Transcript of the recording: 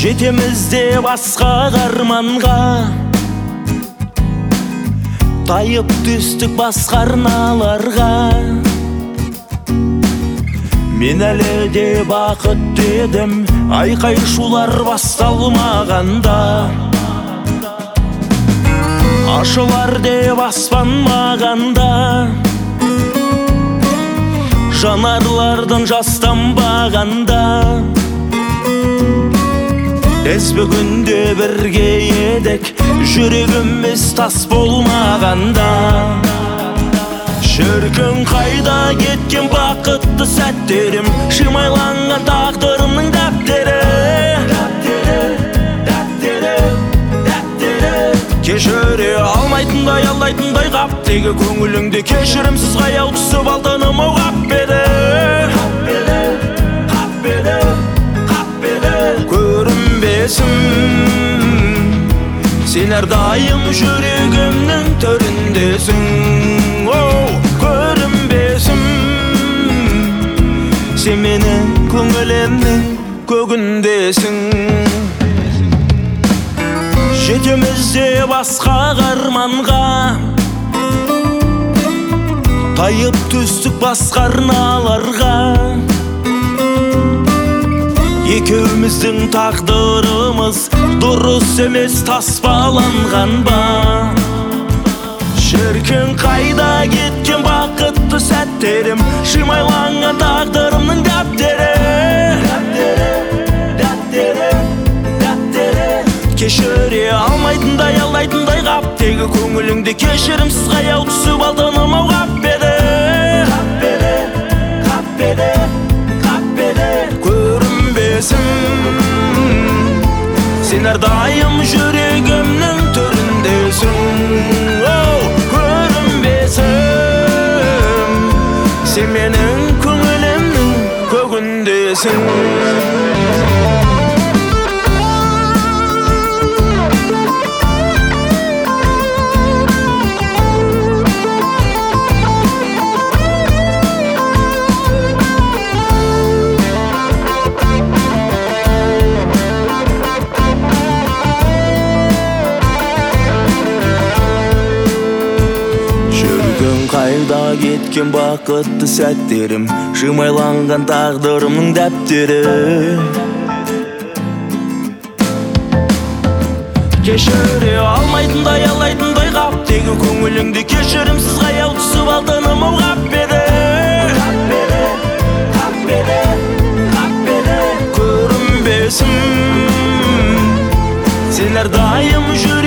Жетемізде басқа арманға, тайып түстік басқа арналарға. Мен әлі де бақыт дедім, айқай-шулар басталмағанда. Ашылар деп аспан мағанда, жанарлардан жастанбағанда. Біз бүгінде бірге едік, жүрегіміз тас болмағанда. Шіркін қайда кеткен бақытты сәттерім, шимайланған тағдырымның дәптері. Кешіре алмайтындай, алдайтындай қаптегі көңіліңде кешірімсіз қаяу түсіп алтыным ау қаппеді. Көрінбесім, сен әрдайым жүрегімнің төріндесің. Көрінбесім, сен менің көңілімнің көгіндесің. Жетемізде басқа арманға, тайып түстік басқа арналарға. Екеуміздің тағдырымыз дұрыс емес таспаланған ба? Шіркін қайда кеткен бақытты сәттерім, шимайланған тағдырымның дәптері. Кешіре алмайтындай, алдайтындай қаптегі көңіліңде кешірімсіз қаяу түсіп алтыным ау қаппеді. Көрінбесім, сен әрдайым жүрегімнің төріндесің. Көрінбесім, сен менің көңілімнің көгіндесің. Қайда кеткен бақытты сәттерім, шимайланған тағдырымның дәптері. Кешіре алмайтындай, алдайтындай қаптегі көңіліңде кешірімсіз қаяу түсіп алтыным ау қаппеді. Көрінбесім, сен әрдайым